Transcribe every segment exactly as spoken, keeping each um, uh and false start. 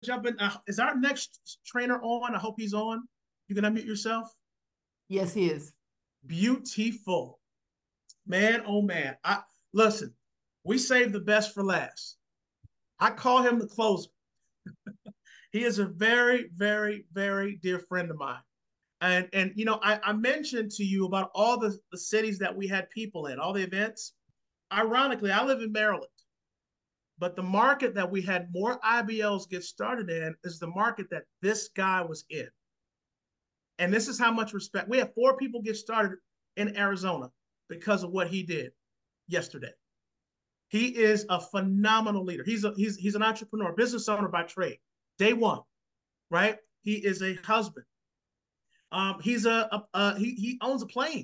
jump in. Uh, is our next trainer on? I hope he's on. You can unmute yourself. Yes, he is. Beautiful. Man, oh man. I listen, we saved the best for last. I call him the closer. He is a very, very, very dear friend of mine. And and you know, I, I mentioned to you about all the, the cities that we had people in, all the events. Ironically, I live in Maryland, but the market that we had more I B Ls get started in is the market that this guy was in. And this is how much respect we have four people get started in Arizona because of what he did yesterday. He is a phenomenal leader. He's a, he's he's an entrepreneur, business owner by trade. Day one, right? He is a husband. Um, he's a, a, a he he owns a plane.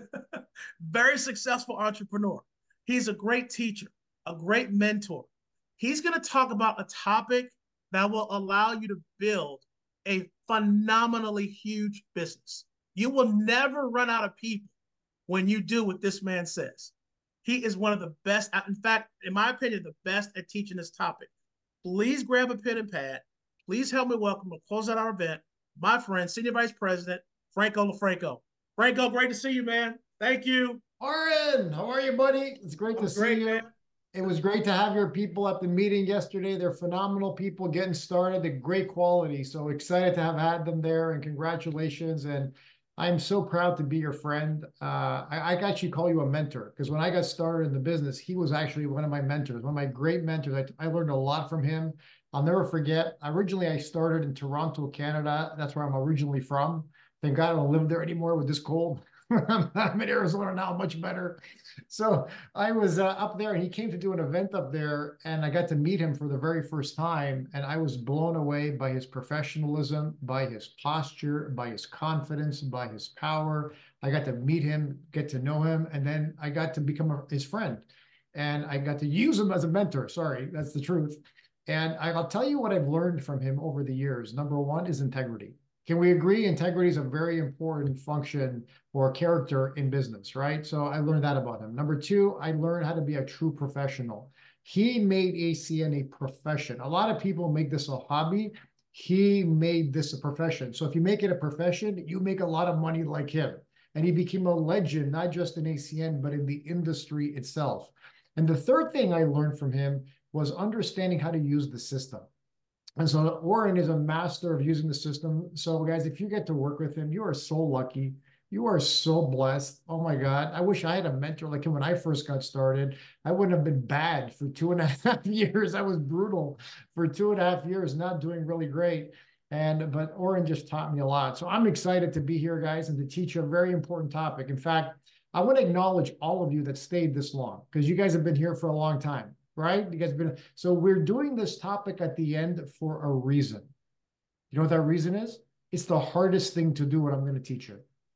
Very successful entrepreneur. He's a great teacher, a great mentor. He's going to talk about a topic that will allow you to build a phenomenally huge business. You will never run out of people when you do what this man says. He is one of the best, in fact, in my opinion, the best at teaching this topic. Please grab a pen and pad. Please help me welcome and close out our event, my friend, Senior Vice President Franco LaFranco. Franco, great to see you, man. Thank you. Oren, how are you, buddy? It's great to I'm see great, man. you. It was great to have your people at the meeting yesterday. They're phenomenal people getting started. They're great quality. So excited to have had them there, and congratulations. And I'm so proud to be your friend. Uh, I, I actually call you a mentor, because when I got started in the business, he was actually one of my mentors, one of my great mentors. I, I learned a lot from him. I'll never forget. Originally, I started in Toronto, Canada. That's where I'm originally from. Thank God I don't live there anymore with this cold. I'm in Arizona now, much better. So I was uh, up there, and he came to do an event up there, and I got to meet him for the very first time. And I was blown away by his professionalism, by his posture, by his confidence, by his power. I got to meet him, get to know him, and then I got to become a, his friend. And I got to use him as a mentor. Sorry, that's the truth. And I'll tell you what I've learned from him over the years. Number one is integrity. Can we agree integrity is a very important function or character in business, right? So I learned that about him. Number two, I learned how to be a true professional. He made A C N a profession. A lot of people make this a hobby. He made this a profession. So if you make it a profession, you make a lot of money like him. And he became a legend, not just in A C N, but in the industry itself. And the third thing I learned from him was understanding how to use the system. And so Oren is a master of using the system. So guys, if you get to work with him, you are so lucky. You are so blessed. Oh my God. I wish I had a mentor like him when I first got started. I wouldn't have been bad for two and a half years. I was brutal for two and a half years, not doing really great. And, but Oren just taught me a lot. So I'm excited to be here, guys, and to teach you a very important topic. In fact, I want to acknowledge all of you that stayed this long, because you guys have been here for a long time. Right? You guys have been, so we're doing this topic at the end for a reason. You know what that reason is? It's the hardest thing to do, what I'm going to teach you.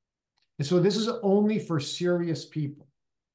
And so this is only for serious people.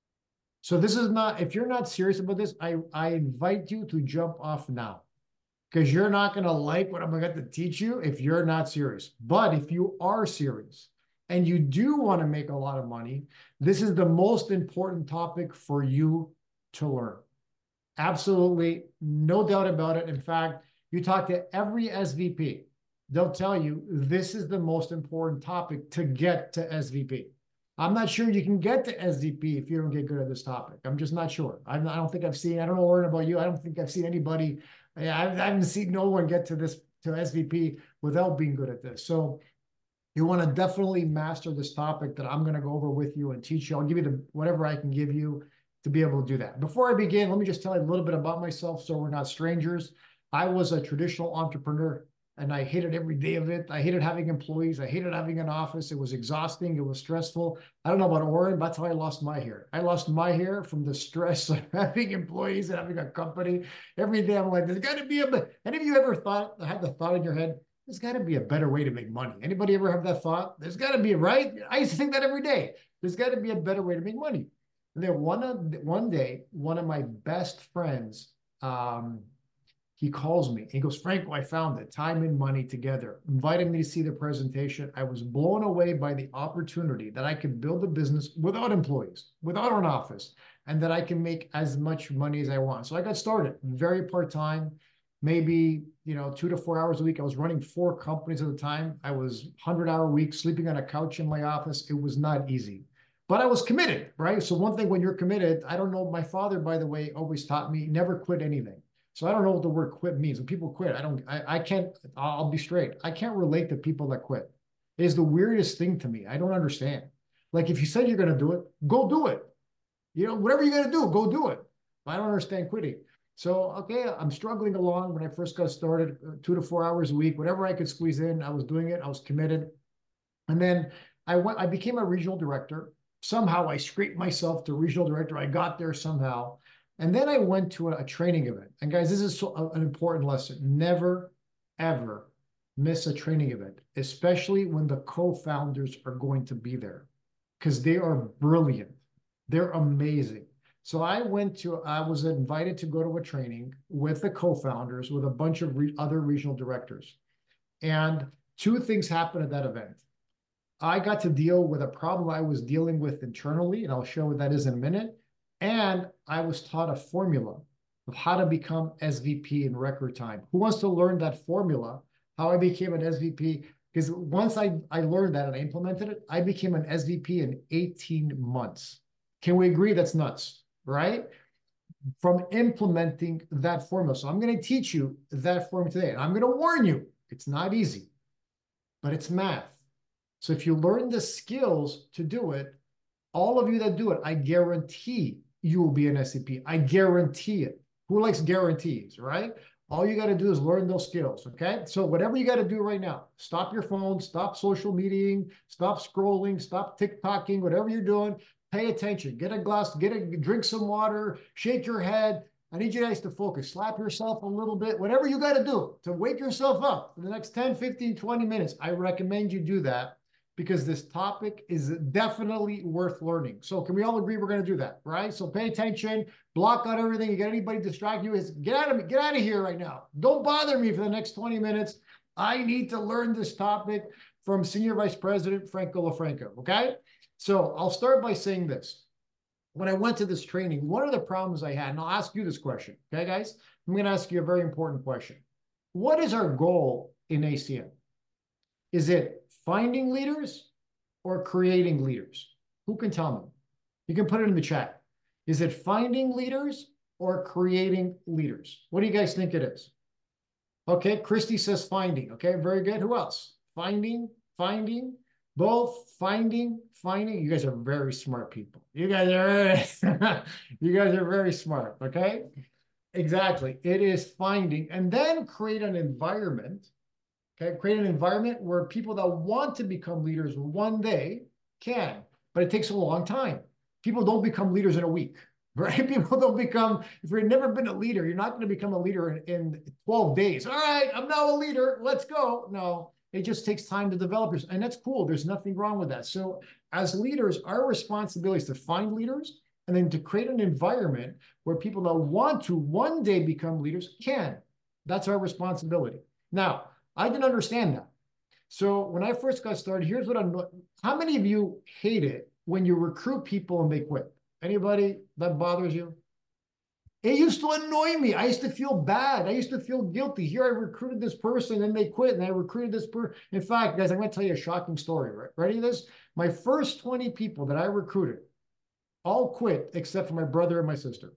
So this is not, if you're not serious about this, I, I invite you to jump off now, because you're not going to like what I'm going to teach you if you're not serious. But if you are serious and you do want to make a lot of money, this is the most important topic for you to learn. Absolutely, no doubt about it. In fact, you talk to every S V P, they'll tell you this is the most important topic to get to S V P. I'm not sure you can get to S V P if you don't get good at this topic. I'm just not sure. I'm, I don't think I've seen, I don't know, Lauren, about you. I don't think I've seen anybody, I haven't seen no one get to this, to S V P without being good at this. So you want to definitely master this topic that I'm going to go over with you and teach you. I'll give you the, whatever I can give you to be able to do that. Before I begin, let me just tell you a little bit about myself so we're not strangers. I was a traditional entrepreneur, and I hated every day of it. I hated having employees. I hated having an office. It was exhausting. It was stressful. I don't know about Oren, but that's how I lost my hair. I lost my hair from the stress of having employees and having a company. Every day I'm like, there's got to be a, any of you ever thought, had the thought in your head, there's got to be a better way to make money? Anybody ever have that thought? There's got to be, right? I used to think that every day. There's got to be a better way to make money. And then one, one day, one of my best friends, um, he calls me. He goes, Franco, I found it. Time and money together. Invited me to see the presentation. I was blown away by the opportunity that I could build a business without employees, without an office, and that I can make as much money as I want. So I got started very part-time, maybe, you know, two to four hours a week. I was running four companies at the time. I was one hundred hour week, sleeping on a couch in my office. It was not easy, but I was committed, right? So one thing when you're committed, I don't know, my father, by the way, always taught me never quit anything. So I don't know what the word quit means. When people quit, I don't, I, I can't, I'll be straight. I can't relate to people that quit. It is the weirdest thing to me. I don't understand. Like if you said you're going to do it, go do it. You know, whatever you're going to do, go do it. I don't understand quitting. So, okay, I'm struggling along when I first got started, two to four hours a week, whatever I could squeeze in, I was doing it. I was committed. And then I went, I became a regional director. Somehow I scraped myself to regional director. I got there somehow. And then I went to a, a training event. And guys, this is so, uh, an important lesson. Never, ever miss a training event, especially when the co-founders are going to be there, because they are brilliant. They're amazing. So I went to, I was invited to go to a training with the co-founders, with a bunch of re other regional directors. And two things happened at that event. I got to deal with a problem I was dealing with internally, and I'll show what that is in a minute. And I was taught a formula of how to become S V P in record time. Who wants to learn that formula, how I became an S V P? Because once I, I learned that and I implemented it, I became an S V P in eighteen months. Can we agree that's nuts, right? From implementing that formula. So I'm going to teach you that formula today. And I'm going to warn you, it's not easy, but it's math. So if you learn the skills to do it, all of you that do it, I guarantee you will be an S V P. I guarantee it. Who likes guarantees, right? All you got to do is learn those skills, okay? So whatever you got to do right now, stop your phone, stop social mediaing, stop scrolling, stop TikToking, whatever you're doing, pay attention. Get a glass, get a, drink some water, shake your head. I need you guys to focus. Slap yourself a little bit, whatever you got to do to wake yourself up for the next ten, fifteen, twenty minutes. I recommend you do that because this topic is definitely worth learning. So can we all agree we're going to do that, right? So pay attention, block out everything. You got anybody distract you, is get out of me, get out of here right now. Don't bother me for the next twenty minutes. I need to learn this topic from Senior Vice President Franco LaFranca, okay? So I'll start by saying this. When I went to this training, one of the problems I had, and I'll ask you this question, okay, guys? I'm going to ask you a very important question. What is our goal in A C N? Is it finding leaders or creating leaders? Who can tell me? You can put it in the chat. Is it finding leaders or creating leaders? What do you guys think it is? Okay, Christy says finding. Okay, very good. Who else? Finding, finding, both finding, finding. You guys are very smart people. You guys are, you guys are very smart, okay? Exactly. It is finding, and then create an environment. Okay, create an environment where people that want to become leaders one day can, but it takes a long time. People don't become leaders in a week, right? People don't become, if you've never been a leader, you're not going to become a leader in, in twelve days. All right, I'm now a leader, let's go. No, it just takes time to develop yourself, and that's cool. There's nothing wrong with that. So as leaders, our responsibility is to find leaders and then to create an environment where people that want to one day become leaders can. That's our responsibility. Now, I didn't understand that. So when I first got started, here's what I'm, how many of you hate it when you recruit people and they quit? Anybody that bothers you? It used to annoy me. I used to feel bad. I used to feel guilty. Here I recruited this person and they quit, and I recruited this person. In fact, guys, I'm going to tell you a shocking story. Right? Ready for this? My first twenty people that I recruited all quit except for my brother and my sister.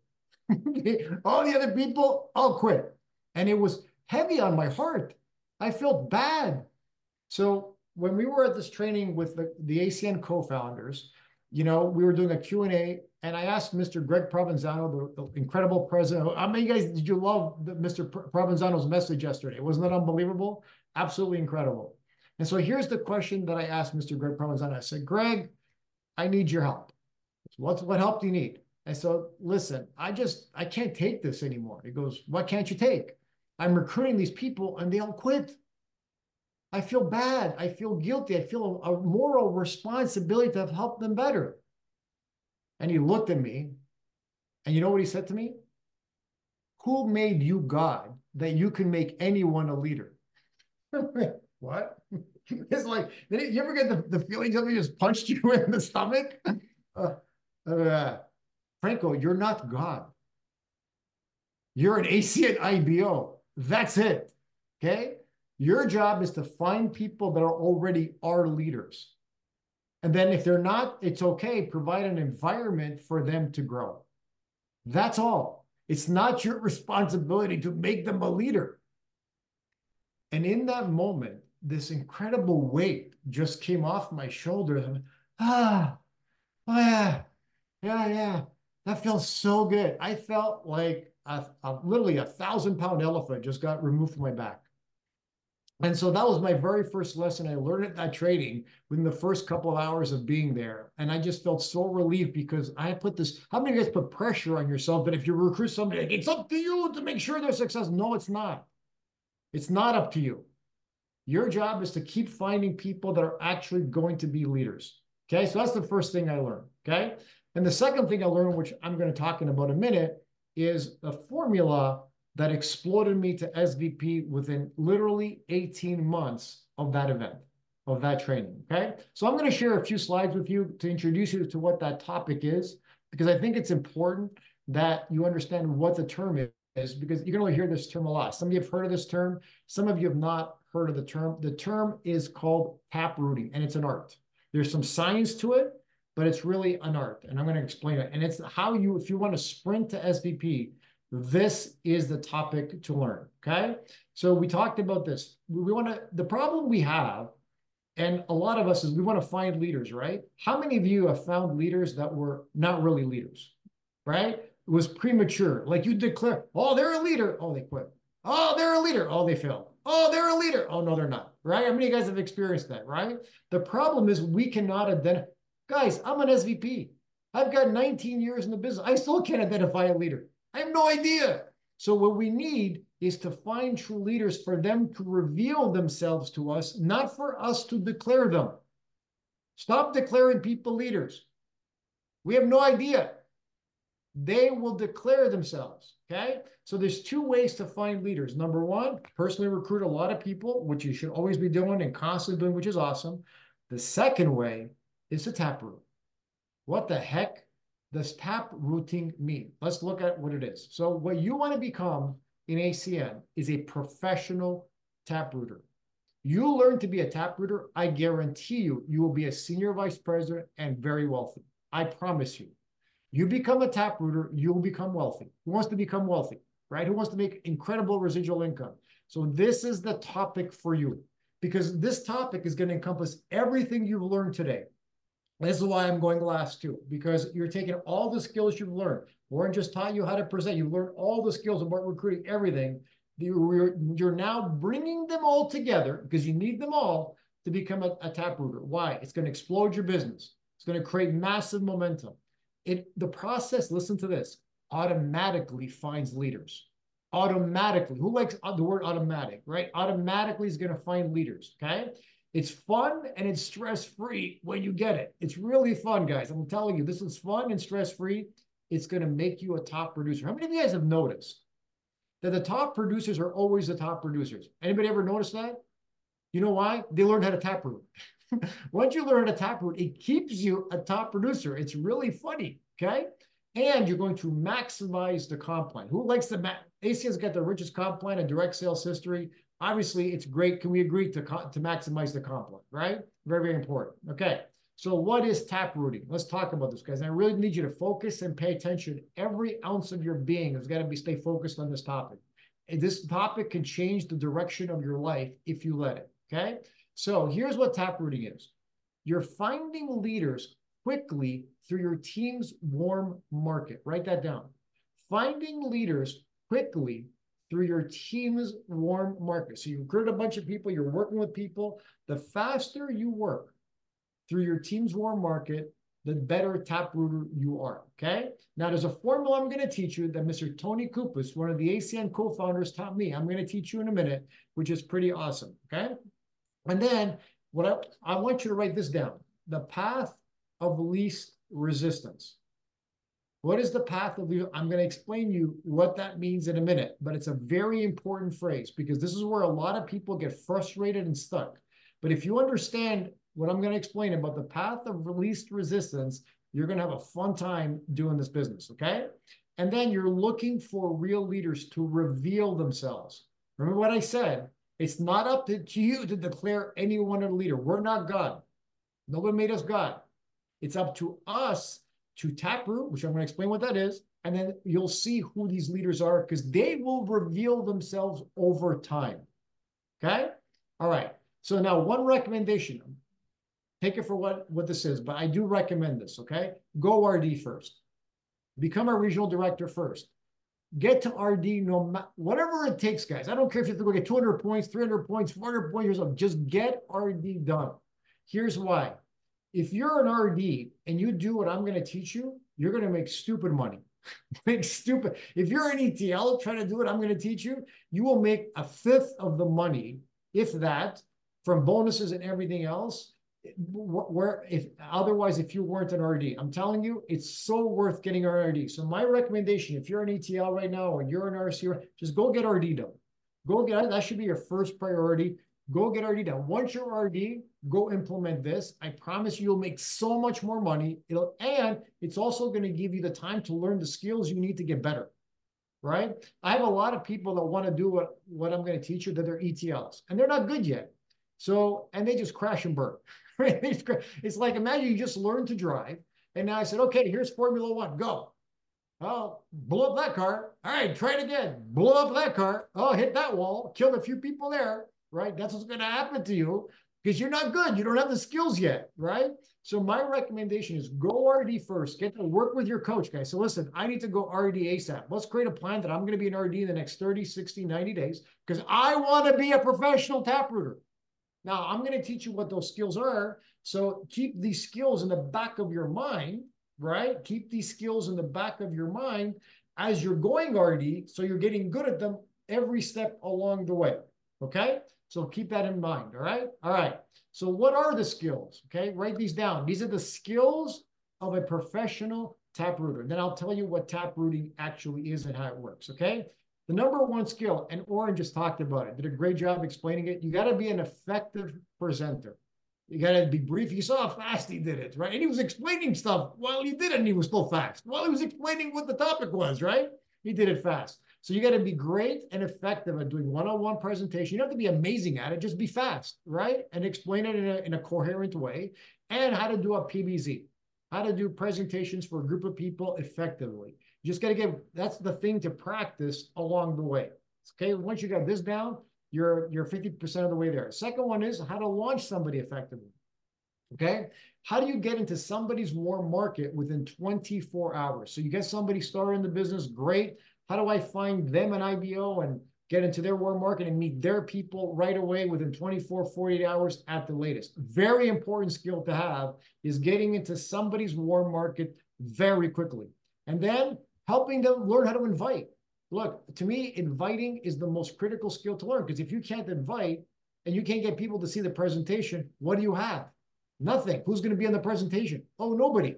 All the other people all quit. And it was heavy on my heart. I felt bad. So when we were at this training with the, the A C N co-founders, you know, we were doing a Q and A, and I asked Mister Greg Provenzano, the, the incredible president. How many guys did you love the, Mister Provenzano's message yesterday? Wasn't that unbelievable? Absolutely incredible. And so here's the question that I asked Mister Greg Provenzano. I said, Greg, I need your help. What's, what help do you need? And so, listen, I just, I can't take this anymore. He goes, what can't you take? I'm recruiting these people and they all quit. I feel bad. I feel guilty. I feel a, a moral responsibility to have helped them better. And he looked at me, and you know what he said to me? Who made you God that you can make anyone a leader? What? It's like, you ever get the, the feeling somebody just punched you in the stomach? Uh, uh, Franco, you're not God. You're an A C N I B O. That's it. okay? Your job is to find people that are already our leaders. And then if they're not, it's okay. Provide an environment for them to grow. That's all. It's not your responsibility to make them a leader. And in that moment, this incredible weight just came off my shoulders. And, ah, oh yeah, yeah, yeah. That feels so good. I felt like a, a, literally a thousand pound elephant just got removed from my back. And so that was my very first lesson. I learned at that training within the first couple of hours of being there. And I just felt so relieved because I put this, how many of you guys put pressure on yourself that if you recruit somebody, like, it's up to you to make sure they're successful? No, it's not. It's not up to you. Your job is to keep finding people that are actually going to be leaders. Okay, so that's the first thing I learned. Okay, and the second thing I learned, which I'm going to talk in about a minute, is a formula that exploded me to S V P within literally eighteen months of that event, of that training. Okay, so I'm going to share a few slides with you to introduce you to what that topic is, because I think it's important that you understand what the term is. Is because you're going to hear this term a lot. Some of you have heard of this term. Some of you have not heard of the term. The term is called tap rooting, and it's an art. There's some science to it, but it's really an art, and I'm going to explain it. And it's how you, if you want to sprint to S V P, this is the topic to learn, okay? So we talked about this. We want to, the problem we have, and a lot of us, is we want to find leaders, right? How many of you have found leaders that were not really leaders, right? It was premature. Like you declare, oh, they're a leader. Oh, they quit. Oh, they're a leader. Oh, they failed. Oh, they're a leader. Oh, no, they're not. Right? How many of you guys have experienced that, right? The problem is we cannot identify. Guys, I'm an S V P. I've got nineteen years in the business. I still can't identify a leader. I have no idea. So what we need is to find true leaders for them to reveal themselves to us, not for us to declare them. Stop declaring people leaders. We have no idea. They will declare themselves, okay? So there's two ways to find leaders. Number one, personally recruit a lot of people, which you should always be doing and constantly doing, which is awesome. The second way is to tap root. What the heck does tap rooting mean? Let's look at what it is. So what you want to become in A C N is a professional tap rooter. You learn to be a tap rooter, I guarantee you, you will be a senior vice president and very wealthy. I promise you. You become a tap rooter, you'll become wealthy. Who wants to become wealthy, right? Who wants to make incredible residual income? So this is the topic for you, because this topic is going to encompass everything you've learned today. This is why I'm going last too, because you're taking all the skills you've learned. Warren just taught you how to present. You've learned all the skills about recruiting, everything. You're, you're now bringing them all together because you need them all to become a, a tap rooter. Why? It's going to explode your business. It's going to create massive momentum. It, the process, listen to this, automatically finds leaders. Automatically. Who likes the word automatic, right? Automatically is going to find leaders, okay? It's fun and it's stress-free when you get it. It's really fun, guys. I'm telling you, this is fun and stress-free. It's going to make you a top producer. How many of you guys have noticed that the top producers are always the top producers? Anybody ever notice that? You know why? They learned how to tap root. Once you learn a tap root, it keeps you a top producer. It's really funny, okay? And you're going to maximize the comp plan. Who likes the, A C N's got the richest comp plan in direct sales history. Obviously, it's great. Can we agree to, to maximize the comp plan, right? Very, very important. Okay, so what is tap rooting? Let's talk about this, guys. I really need you to focus and pay attention. Every ounce of your being has got to be stay focused on this topic. And this topic can change the direction of your life if you let it, okay? So here's what tap rooting is. You're finding leaders quickly through your team's warm market. Write that down. Finding leaders quickly through your team's warm market. So you recruit a bunch of people, you're working with people. The faster you work through your team's warm market, the better tap rooter you are, okay? Now, there's a formula I'm going to teach you that Mister Tony Kupas, one of the A C N co-founders, taught me. I'm going to teach you in a minute, which is pretty awesome, okay? And then what I, I want you to write this down. The path of least resistance. What is the path of least? I'm going to explain you what that means in a minute, but it's a very important phrase because this is where a lot of people get frustrated and stuck. But if you understand what I'm going to explain about the path of least resistance, you're going to have a fun time doing this business, okay? And then you're looking for real leaders to reveal themselves. Remember what I said? It's not up to, to you to declare anyone a leader. We're not God. Nobody made us God. It's up to us to taproot, which I'm going to explain what that is, and then you'll see who these leaders are because they will reveal themselves over time. Okay? All right. So now one recommendation. Take it for what, what this is, but I do recommend this, okay? Go R D first. Become a regional director first. Get to R D, no matter whatever it takes, guys. I don't care if you have to go get two hundred points, three hundred points, four hundred points yourself. Just get R D done. Here's why. If you're an R D and you do what I'm going to teach you, you're going to make stupid money. Make stupid. If you're an E T L trying to do what I'm going to teach you, you will make a fifth of the money, if that, from bonuses and everything else. Where if otherwise, if you weren't an R D, I'm telling you, it's so worth getting an R D. So my recommendation, if you're an E T L right now or you're an R C, just go get R D done. Go get that. Should be your first priority. Go get R D done. Once you're R D, go implement this. I promise you, you'll make so much more money. It'll and it's also going to give you the time to learn the skills you need to get better. Right? I have a lot of people that want to do what what I'm going to teach you that they're E T Ls and they're not good yet. So and they just crash and burn. It's like, imagine you just learned to drive. And now I said, okay, here's Formula One, go. Oh, blow up that car. All right, try it again. Blow up that car. Oh, hit that wall. Killed a few people there, right? That's what's going to happen to you because you're not good. You don't have the skills yet, right? So my recommendation is go R D first. Get to work with your coach, guys. So listen, I need to go R D ASAP. Let's create a plan that I'm going to be an R D in the next thirty, sixty, ninety days because I want to be a professional taprooter. Now, I'm going to teach you what those skills are. So keep these skills in the back of your mind, right? Keep these skills in the back of your mind as you're going R D, so you're getting good at them every step along the way, okay? So keep that in mind, all right? All right. So what are the skills, okay? Write these down. These are the skills of a professional taprooter. Then I'll tell you what taprooting actually is and how it works, okay? The number one skill, and Oren just talked about it, did a great job explaining it. You got to be an effective presenter. You got to be brief. You saw how fast he did it, right? And he was explaining stuff while he did it, and he was still fast. While he was explaining what the topic was, right? He did it fast. So you got to be great and effective at doing one-on-one presentation. You don't have to be amazing at it. Just be fast, right? And explain it in a, in a coherent way. And how to do a P B Z, how to do presentations for a group of people effectively. You just got to get, that's the thing to practice along the way. Okay, once you got this down, you're, you're fifty percent of the way there. Second one is how to launch somebody effectively. Okay, how do you get into somebody's warm market within twenty-four hours? So you get somebody started in the business, great. How do I find them an I B O and get into their warm market and meet their people right away within twenty-four, forty-eight hours at the latest? Very important skill to have is getting into somebody's warm market very quickly. And then helping them learn how to invite. Look, to me, inviting is the most critical skill to learn because if you can't invite and you can't get people to see the presentation, what do you have? Nothing. Who's going to be on the presentation? Oh, nobody.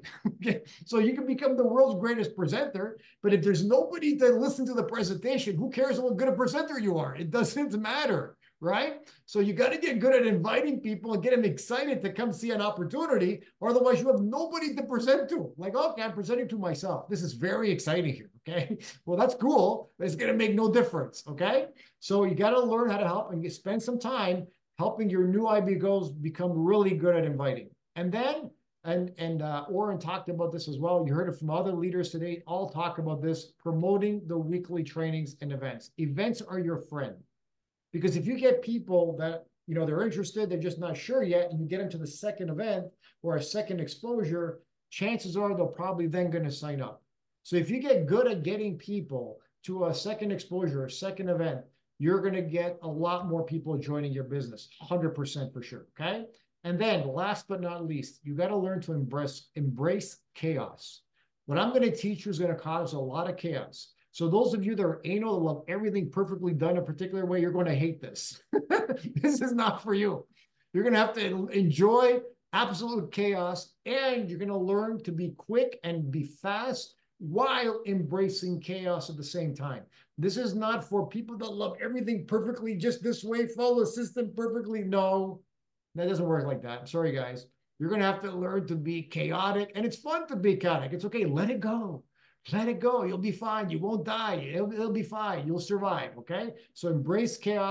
So you can become the world's greatest presenter, but if there's nobody to listen to the presentation, who cares what good a presenter you are? It doesn't matter, right? So you got to get good at inviting people and get them excited to come see an opportunity, or otherwise you have nobody to present to. Like, okay, I'm presenting to myself. This is very exciting here, okay? Well, that's cool, but it's going to make no difference, okay? So you got to learn how to help and spend some time helping your new I B Os become really good at inviting. And then, and, and uh, Oren talked about this as well. You heard it from other leaders today. All talk about this, promoting the weekly trainings and events. Events are your friend. Because if you get people that, you know, they're interested, they're just not sure yet, and you get them to the second event or a second exposure, chances are they're probably then going to sign up. So if you get good at getting people to a second exposure, a second event, you're going to get a lot more people joining your business, one hundred percent for sure, okay? And then last but not least, you got to learn to embrace, embrace chaos. What I'm going to teach you is going to cause a lot of chaos. So those of you that are anal, that love everything perfectly done a particular way, you're going to hate this. This is not for you. You're going to have to enjoy absolute chaos, and you're going to learn to be quick and be fast while embracing chaos at the same time. This is not for people that love everything perfectly just this way, follow the system perfectly. No, that doesn't work like that. I'm sorry, guys. You're going to have to learn to be chaotic, and it's fun to be chaotic. It's okay. Let it go. Let it go. You'll be fine. You won't die. It'll, it'll be fine. You'll survive, okay? So embrace chaos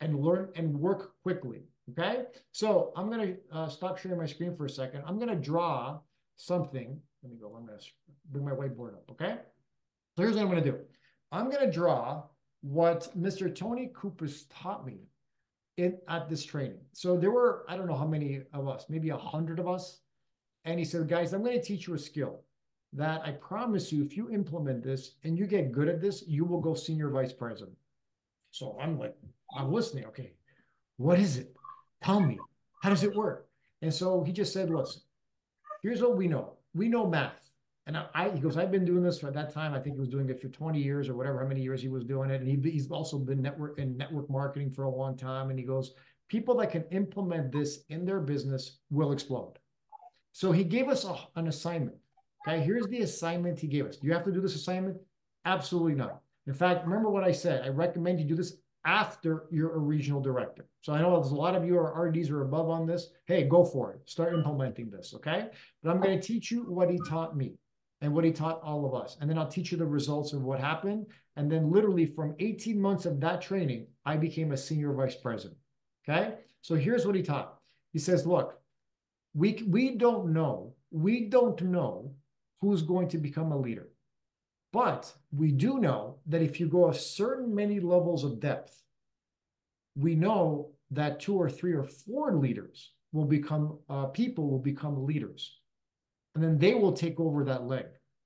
and learn and work quickly. Okay. So I'm going to uh, stop sharing my screen for a second. I'm going to draw something. Let me go. I'm going to bring my whiteboard up. Okay. So here's what I'm going to do. I'm going to draw what Mister Tony Kupas taught me in, at this training. So there were, I don't know how many of us, maybe a hundred of us. And he said, guys, I'm going to teach you a skill that I promise you, if you implement this and you get good at this, you will go senior vice president. So I'm like, I'm listening. Okay, what is it? Tell me, how does it work? And so he just said, listen, here's what we know. We know math. And I, I, he goes, I've been doing this for that time. I think he was doing it for twenty years or whatever, how many years he was doing it. And he, he's also been network in network marketing for a long time. And he goes, people that can implement this in their business will explode. So he gave us a, an assignment. Okay, here's the assignment he gave us. Do you have to do this assignment? Absolutely not. In fact, remember what I said. I recommend you do this after you're a regional director. So I know there's a lot of you are R Ds or above on this. Hey, go for it. Start implementing this, okay? But I'm going to teach you what he taught me and what he taught all of us. And then I'll teach you the results of what happened. And then literally from eighteen months of that training, I became a senior vice president, okay? So here's what he taught. He says, look, we, we don't know, we don't know who's going to become a leader. But we do know that if you go a certain many levels of depth, we know that two or three or four leaders will become, uh, people will become leaders. And then they will take over that leg.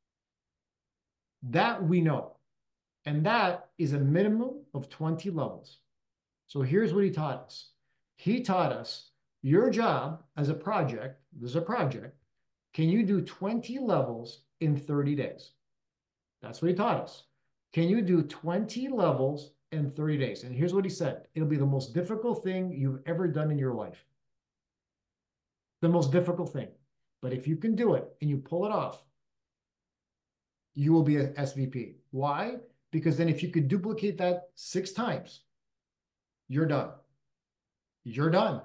That we know. And that is a minimum of twenty levels. So here's what he taught us. He taught us your job as a project, there's a project, can you do twenty levels in thirty days? That's what he taught us. Can you do twenty levels in thirty days? And here's what he said. It'll be the most difficult thing you've ever done in your life. The most difficult thing. But if you can do it and you pull it off, you will be an S V P. Why? Because then if you could duplicate that six times, you're done. You're done.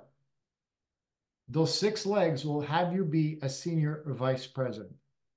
Those six legs will have you be a senior vice president.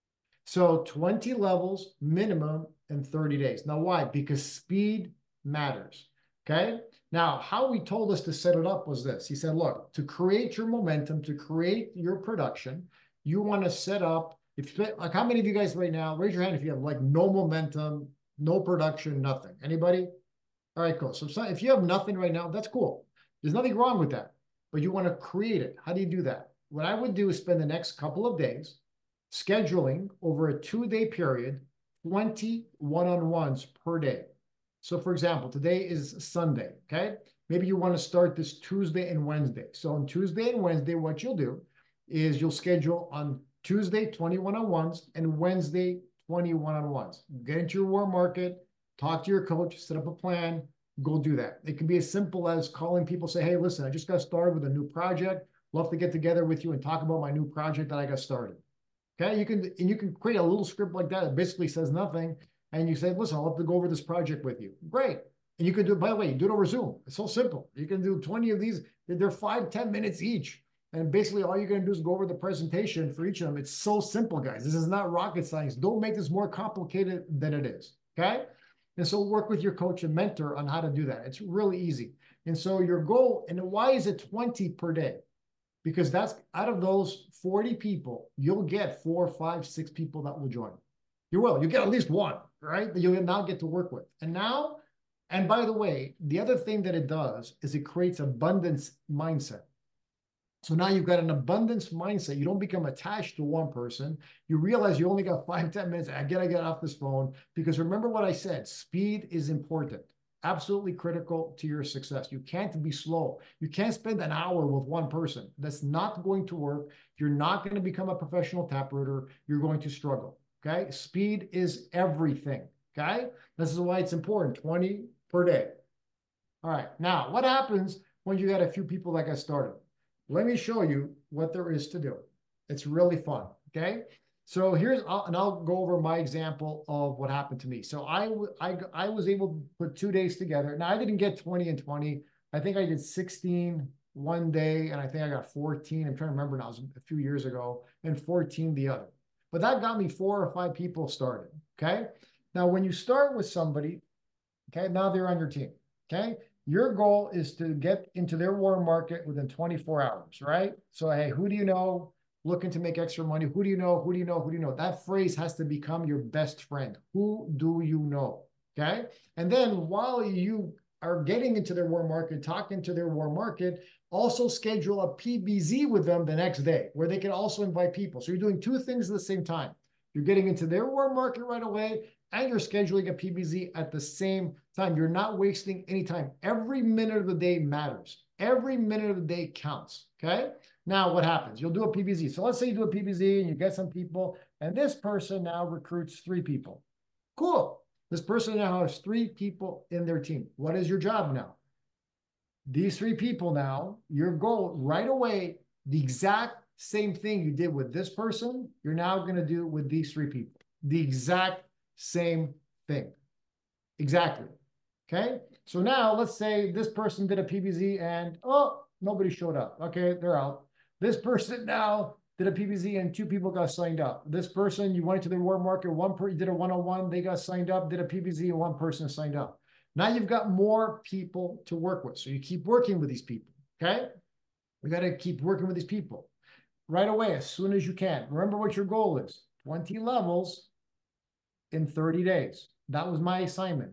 So twenty levels minimum in thirty days. Now, why? Because speed matters. Okay. Now, how he told us to set it up was this. He said, look, to create your momentum, to create your production, you want to set up, if like how many of you guys right now, raise your hand if you have like no momentum, no production, nothing. Anybody? All right, cool. So if you have nothing right now, that's cool. There's nothing wrong with that, but you want to create it. How do you do that? What I would do is spend the next couple of days scheduling over a two-day period, twenty one-on-ones per day. So for example, today is Sunday, okay? Maybe you want to start this Tuesday and Wednesday. So on Tuesday and Wednesday, what you'll do is you'll schedule on Tuesday, twenty one-on-ones, and Wednesday, twenty one-on-ones. Get into your warm market, talk to your coach, set up a plan, go do that. It can be as simple as calling people, say, hey, listen, I just got started with a new project. Love to get together with you and talk about my new project that I got started. Okay, you can and you can create a little script like that that basically says nothing, and you say, listen, I'll have to go over this project with you. Great. And you can do it, by the way, you do it over Zoom. It's so simple. You can do twenty of these. They're five, ten minutes each. And basically all you're going to do is go over the presentation for each of them. It's so simple, guys. This is not rocket science. Don't make this more complicated than it is. Okay. And so work with your coach and mentor on how to do that. It's really easy. And so your goal, and why is it twenty per day? Because that's out of those forty people, you'll get four, five, six people that will join. You will. You get at least one, right? That you'll now get to work with. And now, and by the way, the other thing that it does is it creates abundance mindset. So now you've got an abundance mindset. You don't become attached to one person. You realize you only got five, ten minutes. I gotta get off this phone. Because remember what I said, speed is important. Absolutely critical to your success. You can't be slow. You can't spend an hour with one person. That's not going to work. You're not going to become a professional taprooter. You're going to struggle. Okay. Speed is everything. Okay. This is why it's important. twenty per day. All right. Now, what happens when you got a few people that got started? Let me show you what there is to do. It's really fun. Okay. So here's, and I'll go over my example of what happened to me. So I, I, I was able to put two days together. Now I didn't get twenty and twenty. I think I did sixteen one day, and I think I got fourteen. I'm trying to remember now, it was a few years ago, and fourteen the other. But that got me four or five people started. Okay. Now, when you start with somebody, okay, now they're on your team. Okay. Your goal is to get into their warm market within twenty-four hours, right? So, hey, who do you know looking to make extra money? Who do you know? Who do you know? Who do you know? That phrase has to become your best friend. Who do you know? Okay. And then while you are getting into their warm market, talking to their warm market, also schedule a P B Z with them the next day where they can also invite people. So you're doing two things at the same time. You're getting into their warm market right away, and you're scheduling a P B Z at the same time. You're not wasting any time. Every minute of the day matters. Every minute of the day counts, okay? Now, what happens? You'll do a P B Z. So let's say you do a P B Z and you get some people, and this person now recruits three people. Cool. This person now has three people in their team. What is your job now? These three people now, your goal right away, the exact same thing you did with this person, you're now going to do with these three people. The exact same thing. Exactly. Okay. So now let's say this person did a P B Z and, oh, nobody showed up. Okay. They're out. This person now did a P B Z and two people got signed up. This person, you went to the warm market, one person did a one-on-one, they got signed up, did a P B Z and one person signed up. Now you've got more people to work with. So you keep working with these people. Okay. We got to keep working with these people right away, as soon as you can. Remember what your goal is. twenty levels in thirty days. That was my assignment.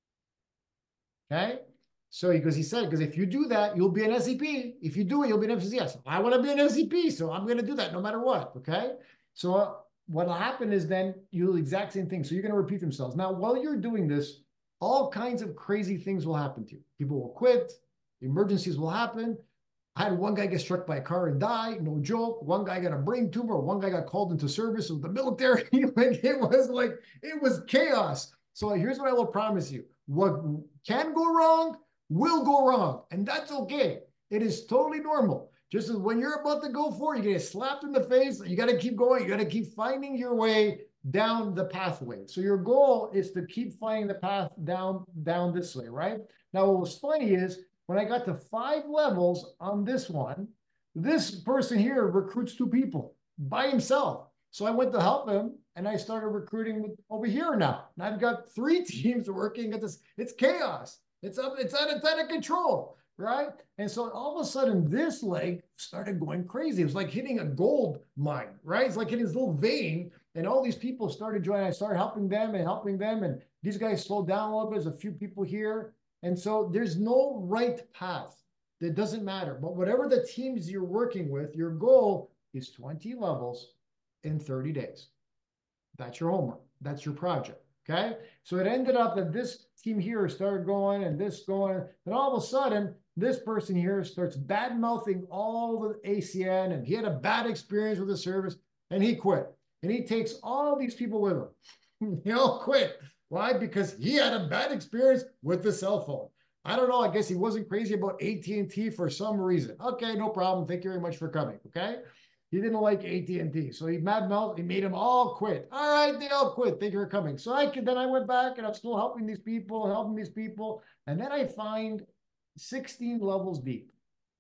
Okay? So, because he said, because if you do that, you'll be an S E P. If you do it, you'll be an F C C S. I want to be an S E P, so I'm going to do that no matter what. Okay? So uh, what will happen is then you'll do the exact same thing. So you're going to repeat themselves. Now, while you're doing this, all kinds of crazy things will happen to you. People will quit. Emergencies will happen. I had one guy get struck by a car and die, no joke. One guy got a brain tumor. One guy got called into service with the military. Like, it was like, it was chaos. So here's what I will promise you. What can go wrong will go wrong. And that's okay. It is totally normal. Just as when you're about to go for it, you get slapped in the face. You got to keep going. You got to keep finding your way down the pathway. So your goal is to keep finding the path down, down this way, right? Now, what was funny is, when I got to five levels on this one, this person here recruits two people by himself. So I went to help him and I started recruiting over here now. And I've got three teams working at this. It's chaos. It's up, it's out of, out of control, right? And so all of a sudden this leg started going crazy. It was like hitting a gold mine, right? It's like hitting this little vein, and all these people started joining. I started helping them and helping them. And these guys slowed down a little bit. There's a few people here. And so there's no right path. It doesn't matter. But whatever the teams you're working with, your goal is twenty levels in thirty days. That's your homework. That's your project. Okay. So it ended up that this team here started going and this going. And all of a sudden, this person here starts bad mouthing all the A C N, and he had a bad experience with the service and he quit. And he takes all these people with him. They all quit. Why? Because he had a bad experience with the cell phone. I don't know. I guess he wasn't crazy about A T and T for some reason. Okay, no problem. Thank you very much for coming. Okay. He didn't like A T and T. So he mad mouthed. He made them all quit. All right, they all quit. Thank you for coming. So I could, then I went back and I'm still helping these people, helping these people. And then I find sixteen levels deep,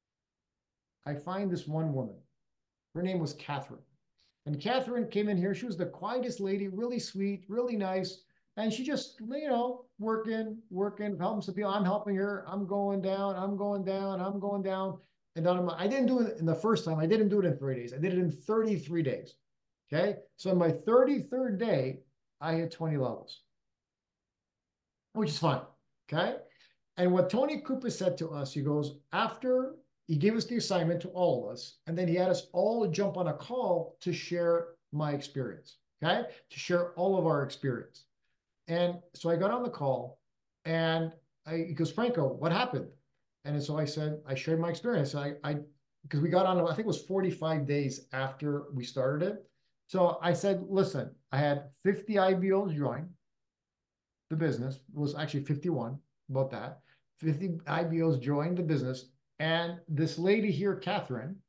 I find this one woman. Her name was Catherine. And Catherine came in here. She was the quietest lady, really sweet, really nice. And she just, you know, working, working, helping some people. I'm helping her. I'm going down. I'm going down. I'm going down. And then I didn't do it in the first time. I didn't do it in three days. I did it in thirty-three days. Okay. So in my thirty-third day, I hit twenty levels, which is fine. Okay. And what Tony Krupa said to us, he goes, after he gave us the assignment to all of us, and then he had us all jump on a call to share my experience. Okay. To share all of our experience. And so I got on the call and I, he goes, Franco, what happened? And so I said, I shared my experience. I, I, because we got on, I think it was forty-five days after we started it. So I said, listen, I had fifty I B Os join the business. It was actually fifty-one, about that. fifty I B Os joined the business. And this lady here, Catherine,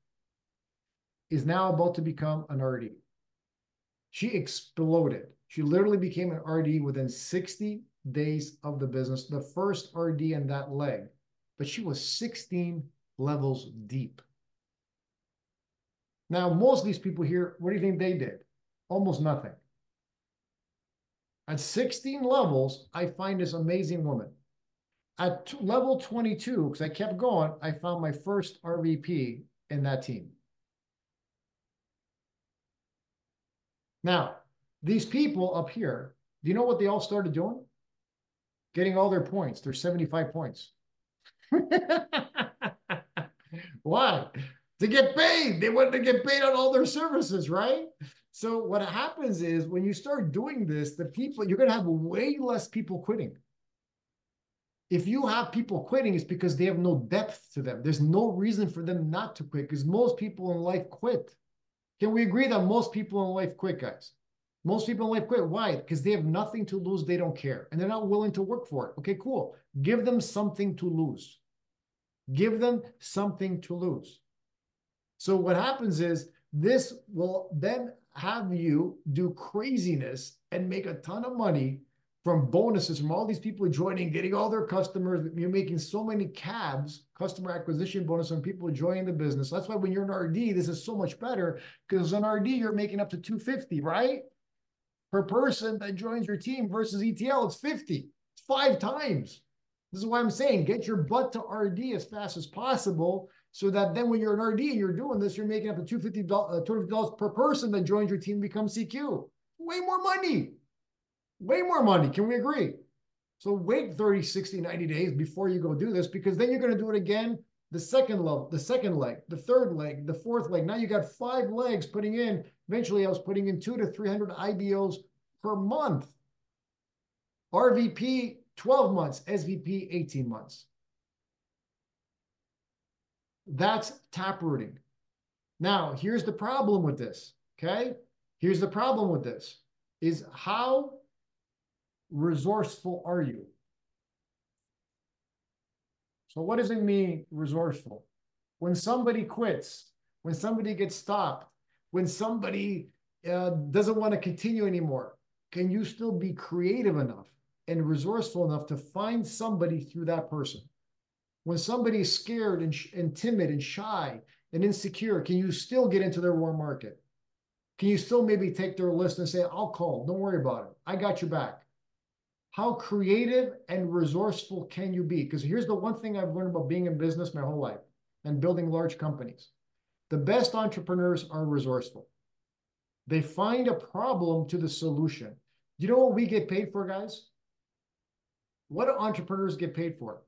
is now about to become an R D. She exploded. She literally became an R D within sixty days of the business, the first R D in that leg. But she was sixteen levels deep. Now, most of these people here, what do you think they did? Almost nothing. At sixteen levels, I find this amazing woman. At level twenty-two, because I kept going, I found my first R V P in that team. Now, these people up here, do you know what they all started doing? Getting all their points, their seventy-five points. Why? To get paid. They wanted to get paid on all their services, right? So what happens is when you start doing this, the people, you're going to have way less people quitting. If you have people quitting, it's because they have no depth to them. There's no reason for them not to quit because most people in life quit. Can we agree that most people in life quit, guys? Most people in life quit. Why? Because they have nothing to lose. They don't care. And they're not willing to work for it. Okay, cool. Give them something to lose. Give them something to lose. So what happens is this will then have you do craziness and make a ton of money from bonuses from all these people joining, getting all their customers. You're making so many cabs, customer acquisition bonus on people joining the business. That's why when you're an R D, this is so much better because an R D, you're making up to two hundred fifty, right? Per person that joins your team versus E T L, it's fifty. It's five times. This is why I'm saying get your butt to R D as fast as possible so that then when you're an R D and you're doing this, you're making up to two hundred fifty dollars per person that joins your team and becomes C Q. Way more money. Way more money. Can we agree? So wait thirty, sixty, ninety days before you go do this because then you're going to do it again the second level, the second leg, the third leg, the fourth leg. Now you got five legs putting in. Eventually I was putting in two to three hundred I B Os per month. R V P, twelve months, S V P, eighteen months. That's taprooting. Now, here's the problem with this, okay? Here's the problem with this, is how resourceful are you? So what does it mean, resourceful? When somebody quits, when somebody gets stopped, when somebody uh, doesn't want to continue anymore, can you still be creative enough and resourceful enough to find somebody through that person? When somebody is scared and, and timid and shy and insecure, can you still get into their warm market? Can you still maybe take their list and say, I'll call, don't worry about it. I got your back. How creative and resourceful can you be? Because here's the one thing I've learned about being in business my whole life and building large companies. The best entrepreneurs are resourceful. They find a problem to the solution. Do you know what we get paid for, guys? What do entrepreneurs get paid for?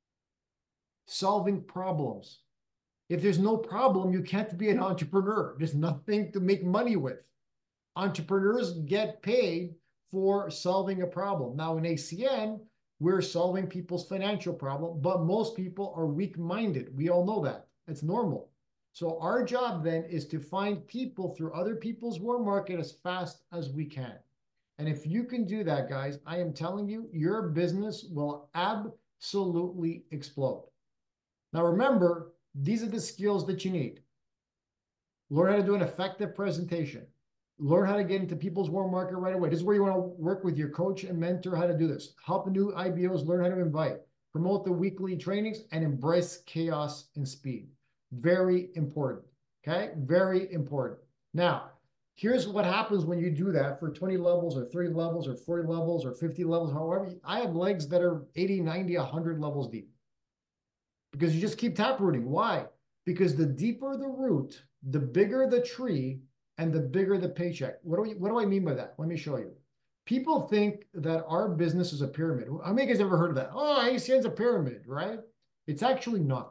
Solving problems. If there's no problem, you can't be an entrepreneur. There's nothing to make money with. Entrepreneurs get paid for solving a problem. Now in A C N, we're solving people's financial problem, but most people are weak-minded. We all know that. It's normal. So our job then is to find people through other people's warm market as fast as we can. And if you can do that, guys, I am telling you, your business will absolutely explode. Now remember, these are the skills that you need. Learn how to do an effective presentation. Learn how to get into people's warm market right away. This is where you want to work with your coach and mentor how to do this. Help new I B Os learn how to invite. Promote the weekly trainings and embrace chaos and speed. Very important, okay? Very important. Now, here's what happens when you do that for twenty levels or thirty levels or forty levels or fifty levels, however. I have legs that are eighty, ninety, one hundred levels deep because you just keep taprooting. Why? Because the deeper the root, the bigger the tree, and the bigger the paycheck. What do, we, what do I mean by that? Let me show you. People think that our business is a pyramid. How many guys ever heard of that? Oh, A C N's a pyramid, right? It's actually not.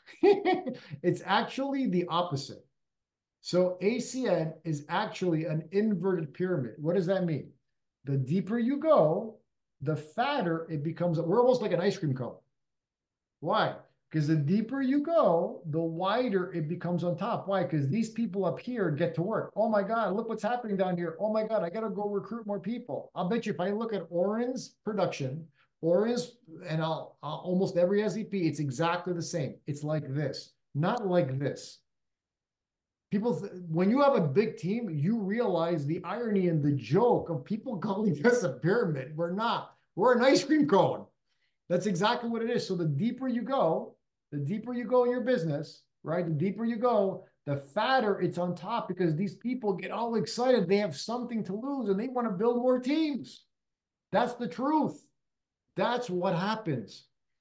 It's actually the opposite. So A C N is actually an inverted pyramid. What does that mean? The deeper you go, the fatter it becomes. We're almost like an ice cream cone. Why? Because the deeper you go, the wider it becomes on top. Why? Because these people up here get to work. Oh my God, look what's happening down here. Oh my God, I got to go recruit more people. I'll bet you if I look at Oren's production, Oren's, and I'll, I'll, almost every S E P, it's exactly the same. It's like this, not like this. People, when you have a big team, you realize the irony and the joke of people calling this a pyramid. We're not. We're an ice cream cone. That's exactly what it is. So the deeper you go, the deeper you go in your business, right? The deeper you go, the fatter it's on top because these people get all excited. They have something to lose and they want to build more teams. That's the truth. That's what happens.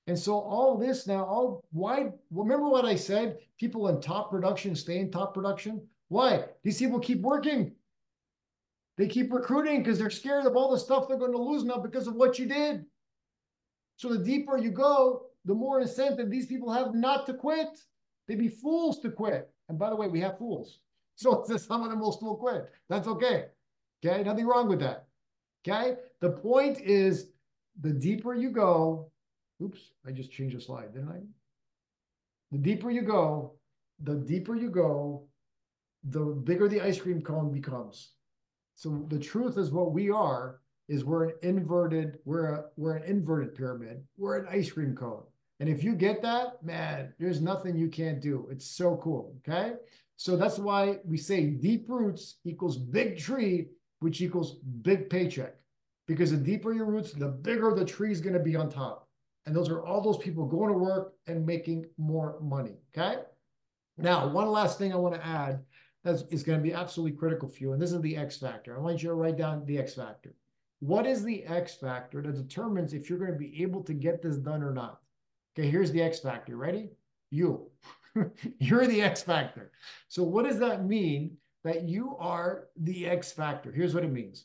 And so all this now, all why, remember what I said? People in top production stay in top production. Why? These people keep working. They keep recruiting because they're scared of all the stuff they're going to lose now because of what you did. So the deeper you go, the more incentive these people have not to quit. They'd be fools to quit. And by the way, we have fools. So some of them will still quit. That's okay. Okay, nothing wrong with that. Okay, the point is the deeper you go, oops, I just changed the slide, didn't I? The deeper you go, the deeper you go, the bigger the ice cream cone becomes. So the truth is what we are is we're an inverted, we're a, we're an inverted pyramid. We're an ice cream cone. And if you get that, man, there's nothing you can't do. It's so cool, okay? So that's why we say deep roots equals big tree, which equals big paycheck. Because the deeper your roots, the bigger the tree is going to be on top. And those are all those people going to work and making more money, okay? Now, one last thing I want to add that is going to be absolutely critical for you, and this is the X factor. I want you to write down the X factor. What is the X factor that determines if you're going to be able to get this done or not? Okay, here's the X factor. Ready? You. You're the X factor. So what does that mean that you are the X factor? Here's what it means.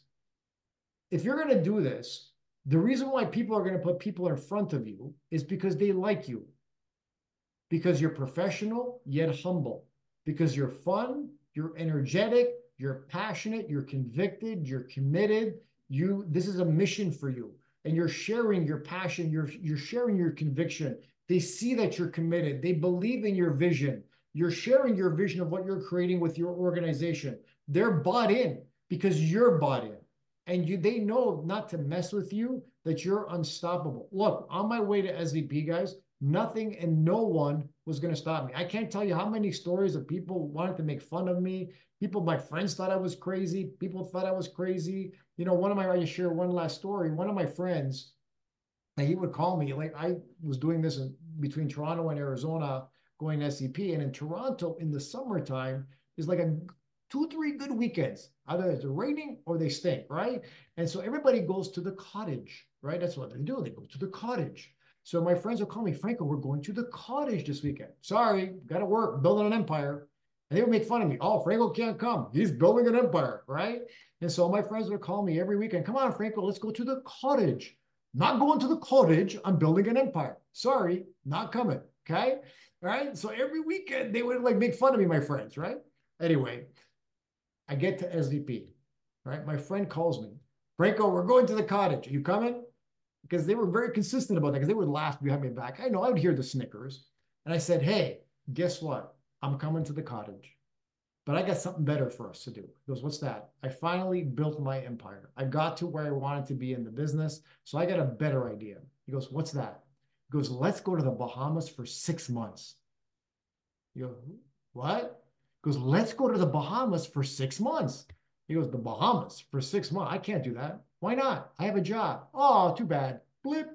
If you're going to do this, the reason why people are going to put people in front of you is because they like you. Because you're professional, yet humble. Because you're fun, you're energetic, you're passionate, you're convicted, you're committed. You, this is a mission for you. And you're sharing your passion, you're, you're sharing your conviction. They see that you're committed. They believe in your vision. You're sharing your vision of what you're creating with your organization. They're bought in because you're bought in. And you, they know not to mess with you, that you're unstoppable. Look, on my way to S V P, guys, nothing and no one was going to stop me. I can't tell you how many stories of people wanted to make fun of me. People, my friends thought I was crazy. People thought I was crazy. You know, one of my, I just share one last story. One of my friends, and he would call me, like I was doing this in between Toronto and Arizona, going to S V P. And in Toronto, in the summertime, is like a two, three good weekends. Either it's raining or they stink, right? And so everybody goes to the cottage, right? That's what they do. They go to the cottage. So my friends will call me, Franco, we're going to the cottage this weekend. Sorry, got to work, building an empire. And they would make fun of me. Oh, Franco can't come. He's building an empire, right? And so my friends would call me every weekend. Come on, Franco, let's go to the cottage. Not going to the cottage. I'm building an empire. Sorry, not coming, okay? All right? So every weekend they would like make fun of me, my friends, right? Anyway, I get to S V P, right? My friend calls me. Franco, we're going to the cottage. Are you coming? Because they were very consistent about that, because they would laugh behind my back. I know, I would hear the snickers. And I said, hey, guess what? I'm coming to the cottage. But I got something better for us to do. He goes, what's that? I finally built my empire. I got to where I wanted to be in the business. So I got a better idea. He goes, what's that? He goes, let's go to the Bahamas for six months. You go, what? He goes, let's go to the Bahamas for six months. He goes, the Bahamas for six months? I can't do that. Why not? I have a job. Oh, too bad. Blip.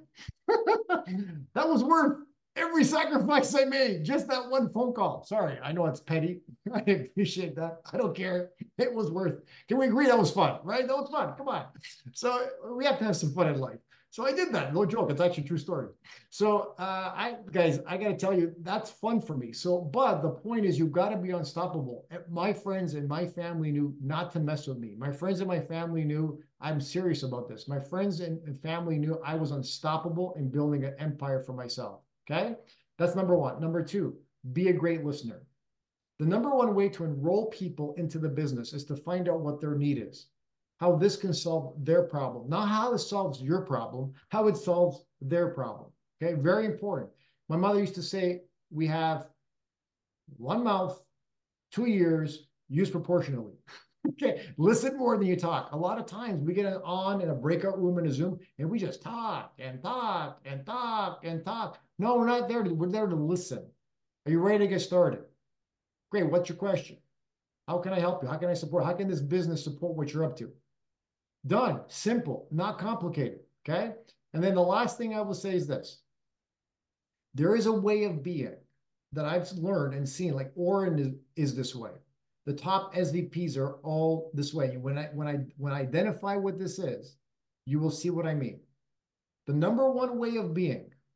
That was worth every sacrifice I made. Just that one phone call. Sorry, I know it's petty. I appreciate that. I don't care. It was worth. Can we agree that was fun, right? That was fun. Come on. So we have to have some fun in life. So I did that. No joke. It's actually a true story. So uh, I, guys, I got to tell you, that's fun for me. So, but the point is, you've got to be unstoppable. My friends and my family knew not to mess with me. My friends and my family knew I'm serious about this. My friends and, and family knew I was unstoppable in building an empire for myself. Okay. That's number one. Number two, be a great listener. The number one way to enroll people into the business is to find out what their need is. How this can solve their problem. Not how it solves your problem, how it solves their problem. Okay, very important. My mother used to say, we have one mouth, two ears, use proportionally. Okay, listen more than you talk. A lot of times we get on in a breakout room in a Zoom and we just talk and talk and talk and talk. No, we're not there. To, we're there to listen. Are you ready to get started? Great, what's your question? How can I help you? How can I support? How can this business support what you're up to? Done. Simple, not complicated. Okay. And then the last thing I will say is this. There is a way of being that I've learned and seen, like Oren is, is this way. The top S V Ps are all this way. When I, when I, when I identify what this is, you will see what I mean. The number one way of being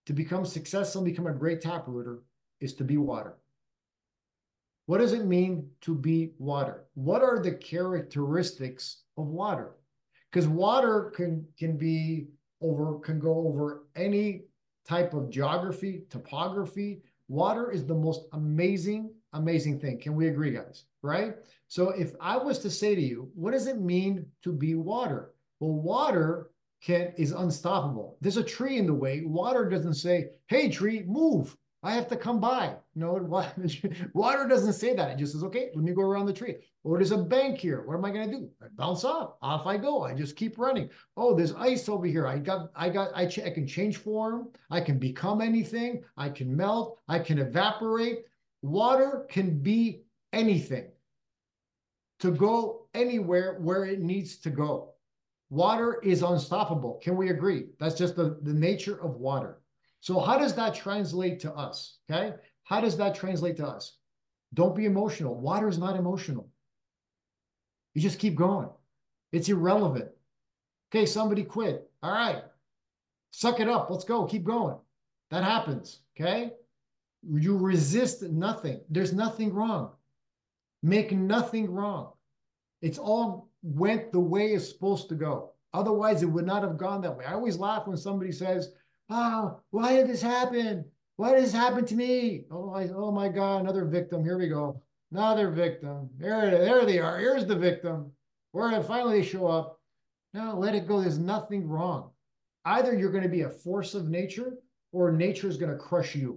to become successful and become a great taprooter is to be water. What does it mean to be water? What are the characteristics of water? Because water can, can be over, can go over any type of geography, topography. Water is the most amazing, amazing thing. Can we agree, guys? Right? So if I was to say to you, what does it mean to be water? Well, water can is unstoppable. There's a tree in the way. Water doesn't say, hey, tree, move. I have to come by. No, water doesn't say that. It just says, okay, let me go around the tree. Or there's a bank here. What am I going to do? I bounce off. Off I go. I just keep running. Oh, there's ice over here. I got, I got, I, I can change form. I can become anything. I can melt. I can evaporate. Water can be anything to go anywhere where it needs to go. Water is unstoppable. Can we agree? That's just the, the nature of water. So how does that translate to us? Okay. How does that translate to us? Don't be emotional. Water is not emotional. You just keep going. It's irrelevant. Okay. Somebody quit. All right. Suck it up. Let's go. Keep going. That happens. Okay. You resist nothing. There's nothing wrong. Make nothing wrong. It's all went the way it's supposed to go. Otherwise, it would not have gone that way. I always laugh when somebody says, oh, why did this happen? Why did this happen to me? Oh, I, oh my God, another victim. Here we go. Another victim. There, there they are. Here's the victim. Where finally they show up. No, let it go. There's nothing wrong. Either you're going to be a force of nature or nature is going to crush you.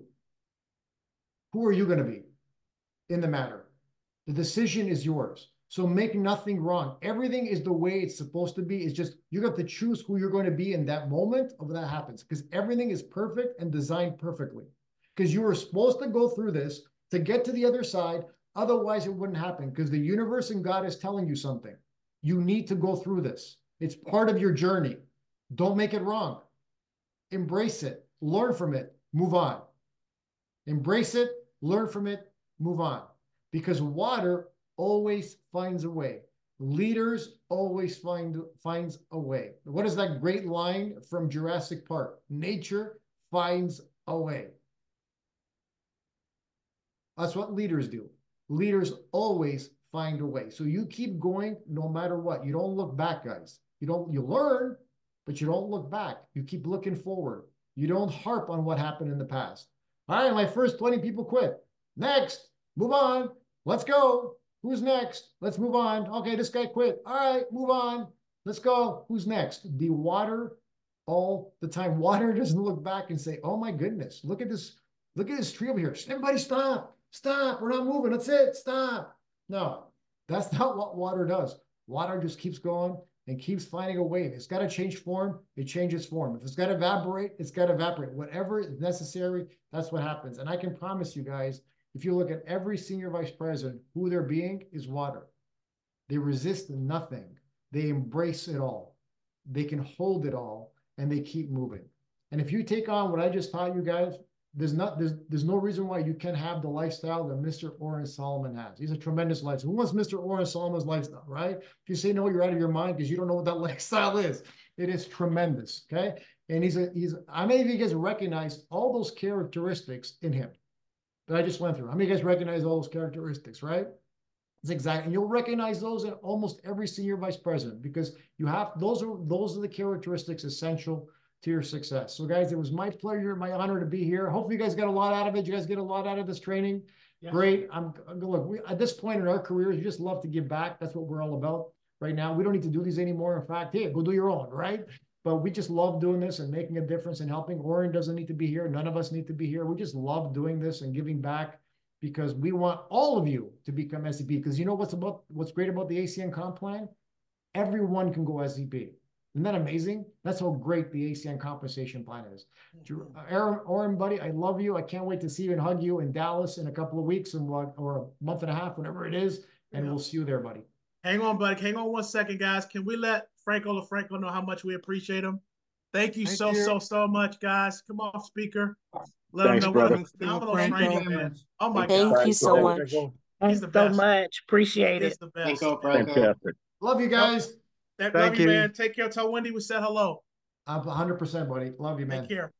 Who are you going to be in the matter? The decision is yours. So make nothing wrong. Everything is the way it's supposed to be. It's just you have to choose who you're going to be in that moment of that happens, because everything is perfect and designed perfectly. Because you were supposed to go through this to get to the other side. Otherwise, it wouldn't happen, because the universe and God is telling you something. You need to go through this. It's part of your journey. Don't make it wrong. Embrace it. Learn from it. Move on. Embrace it. Learn from it. Move on. Because water always finds a way. Leaders always find finds a way. What is that great line from Jurassic Park? Nature finds a way. That's what leaders do. Leaders always find a way. So you keep going no matter what. You don't look back, guys. You don't, you learn, but you don't look back. You keep looking forward. You don't harp on what happened in the past. All right, my first twenty people quit. Next, move on. Let's go. Who's next? Let's move on. Okay, this guy quit. All right, move on. Let's go. Who's next? Be water all the time. Water doesn't look back and say, oh my goodness, look at this. Look at this tree over here. Everybody stop. Stop. We're not moving. That's it. Stop. No, that's not what water does. Water just keeps going and keeps finding a way. If it's got to change form, it changes form. If it's got to evaporate, it's got to evaporate. Whatever is necessary, that's what happens. And I can promise you guys, if you look at every senior vice president, who they're being is water. They resist nothing. They embrace it all. They can hold it all, and they keep moving. And if you take on what I just taught you guys, there's not there's there's no reason why you can't have the lifestyle that Mister Oren Solomon has. He's a tremendous lifestyle. Who wants Mister Oren Solomon's lifestyle, right? If you say no, you're out of your mind because you don't know what that lifestyle is. It is tremendous, okay? And he's a he's. How many of you guys recognize all those characteristics in him that I just went through? How many of you guys recognize all those characteristics, right? It's exactly, and you'll recognize those in almost every senior vice president, because you have, those are, those are the characteristics essential to your success. So guys, it was my pleasure, my honor to be here. Hopefully you guys got a lot out of it. You guys get a lot out of this training. Yeah. Great. I'm, look, we, at this point in our careers, you just love to give back. That's what we're all about right now. We don't need to do these anymore. In fact, hey, go do your own, right? But we just love doing this and making a difference and helping. Oren doesn't need to be here. None of us need to be here. We just love doing this and giving back, because we want all of you to become S E P. Because you know what's about what's great about the A C N comp plan? Everyone can go S E P. Isn't that amazing? That's how great the A C N compensation plan is. Aaron, Oren, buddy, I love you. I can't wait to see you and hug you in Dallas in a couple of weeks and what, or a month and a half, whatever it is. And yeah. We'll see you there, buddy. Hang on, buddy. Hang on one second, guys. Can we let Franco LaFranco know how much we appreciate him? Thank you Thank so, you. so, so much, guys. Come on, speaker. Let Thanks, him know brother. what a phenomenal training, man. Oh, my Thank God. you so much. He's the best. so much. Appreciate He's it. the best. Fantastic. Love you guys. That, love you, man. Take care. Tell Wendy we said hello. I'm one hundred percent, buddy. Love you, man. Take care.